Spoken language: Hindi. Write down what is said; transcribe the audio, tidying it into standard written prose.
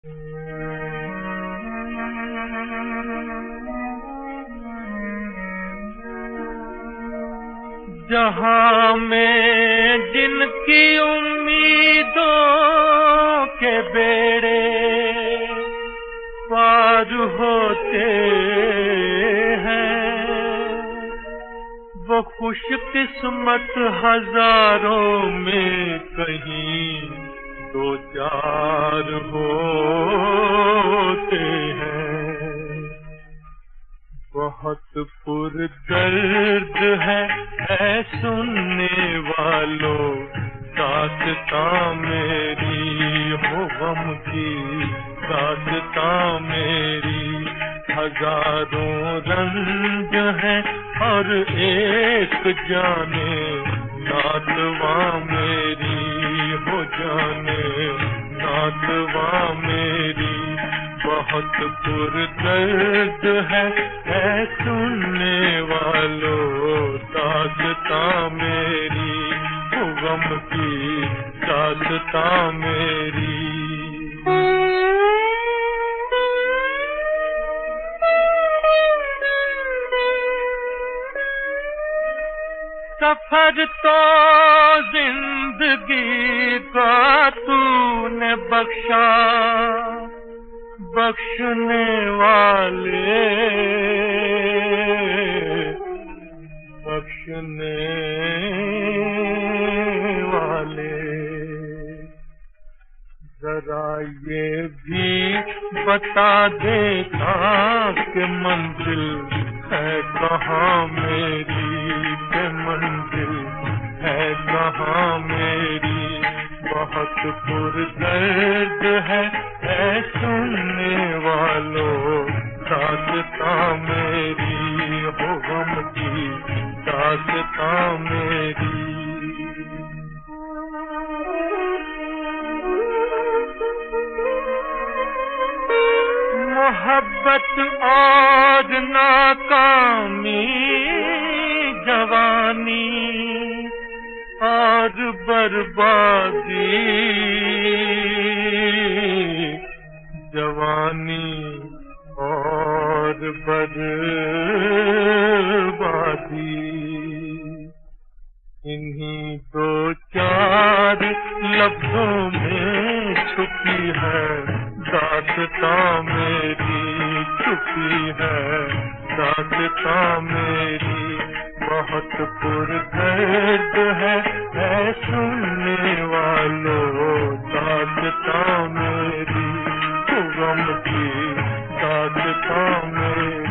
जहां में जिनकी उम्मीदों के बेड़े पार होते हैं, वो खुशकिस्मत हजारों में कहीं दो चार होते हैं। बहुत पुरदर्द है सुनने वालों दास्तां मेरी, हो गम की दास्तां मेरी। हजारों रंग है और एक जाने नातवा मेरी, हो जाने नातवा मेरी। बहुत पुरदर्द है सुनने वालों दास्तां मेरी, हो गम की दास्तां मेरी। सफर तो जिंदगी का तूने बख्शा, बख्शने वाले बख्शने वाले। जरा ये भी बता देता कि मंजिल है कहाँ मेरी, के मंजिल है कहाँ मेरी। बहुत पुरदर्द है सुनने वालों दास्तां मेरी, हो गम की दास्तां मेरी। मोहब्बत और नाकामी, जवानी और बर्बादी, जवानी और बर्बादी। इन्हीं दो चार लफ्जों में छुपी है दास्तां मेरी, छुपी है दास्तां मेरी। बहुत पुरदर्द है सुनने वालों दास्तां मेरी, हो गम की दास्तां मेरी।